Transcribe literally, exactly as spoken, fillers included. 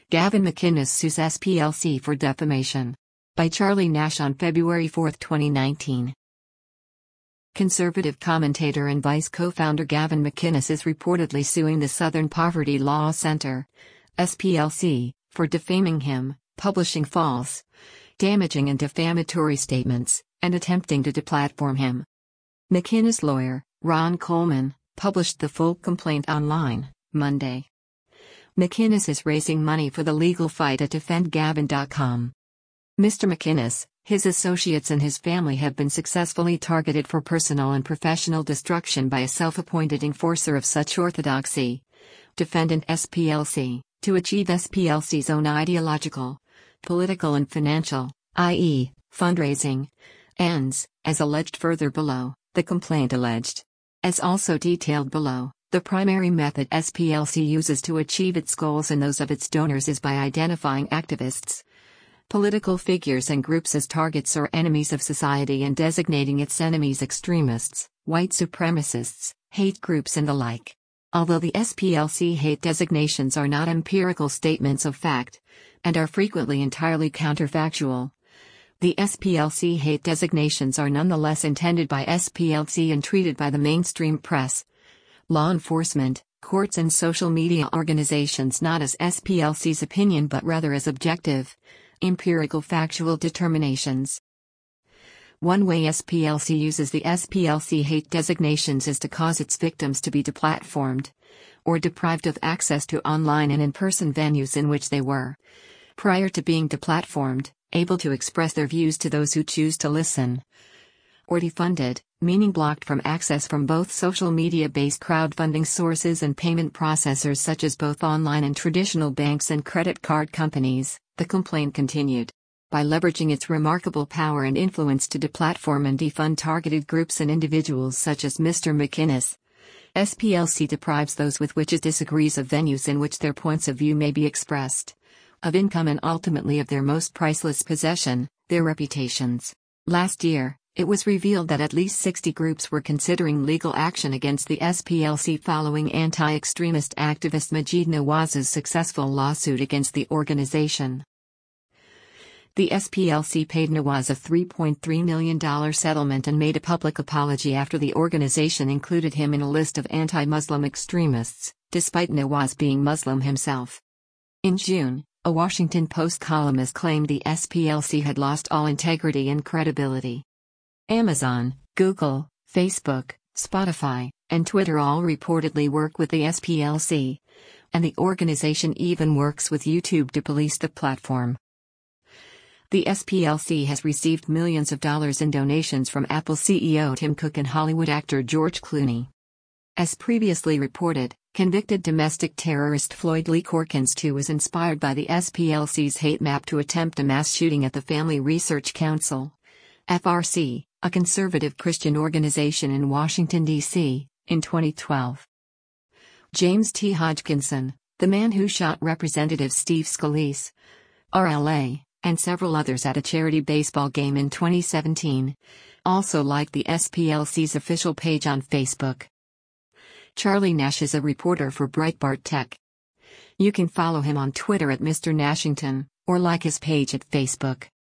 Gavin McInnes sues S P L C for defamation. By Charlie Nash on February fourth, twenty nineteen. Conservative commentator and Vice co-founder Gavin McInnes is reportedly suing the Southern Poverty Law Center, S P L C, for defaming him, publishing false, damaging and defamatory statements, and attempting to deplatform him. McInnes' lawyer, Ron Coleman, published the full complaint online, Monday. McInnes is raising money for the legal fight at defend gavin dot com. Mister McInnes, his associates and his family have been successfully targeted for personal and professional destruction by a self-appointed enforcer of such orthodoxy, defendant S P L C, to achieve S P L C's own ideological, political and financial, that is, fundraising, ends, as alleged further below, the complaint alleged. As also detailed below, the primary method S P L C uses to achieve its goals and those of its donors is by identifying activists, political figures and groups as targets or enemies of society and designating its enemies extremists, white supremacists, hate groups and the like. Although the S P L C hate designations are not empirical statements of fact, and are frequently entirely counterfactual, the S P L C hate designations are nonetheless intended by S P L C and treated by the mainstream press, law enforcement, courts and social media organizations not as S P L C's opinion but rather as objective, empirical factual determinations. One way S P L C uses the S P L C hate designations is to cause its victims to be deplatformed, or deprived of access to online and in-person venues in which they were, prior to being deplatformed, able to express their views to those who choose to listen. Or defunded, meaning blocked from access from both social media-based crowdfunding sources and payment processors such as both online and traditional banks and credit card companies, the complaint continued. By leveraging its remarkable power and influence to deplatform and defund targeted groups and individuals such as Mister McInnes, S P L C deprives those with which it disagrees of venues in which their points of view may be expressed, of income and ultimately of their most priceless possession, their reputations. Last year, it was revealed that at least sixty groups were considering legal action against the S P L C following anti-extremist activist Maajid Nawaz's successful lawsuit against the organization. The S P L C paid Nawaz a three point three million dollars settlement and made a public apology after the organization included him in a list of anti-Muslim extremists, despite Nawaz being Muslim himself. In June, a Washington Post columnist claimed the S P L C had lost all integrity and credibility. Amazon, Google, Facebook, Spotify, and Twitter all reportedly work with the S P L C, and the organization even works with YouTube to police the platform. The S P L C has received millions of dollars in donations from Apple C E O Tim Cook and Hollywood actor George Clooney. As previously reported, convicted domestic terrorist Floyd Lee Corkins too was inspired by the S P L C's hate map to attempt a mass shooting at the Family Research Council, F R C, a conservative Christian organization in Washington, D C, in twenty twelve. James T. Hodgkinson, the man who shot Representative Steve Scalise, R L A, and several others at a charity baseball game in twenty seventeen, also liked the S P L C's official page on Facebook. Charlie Nash is a reporter for Breitbart Tech. You can follow him on Twitter at Mister Nashington, or like his page at Facebook.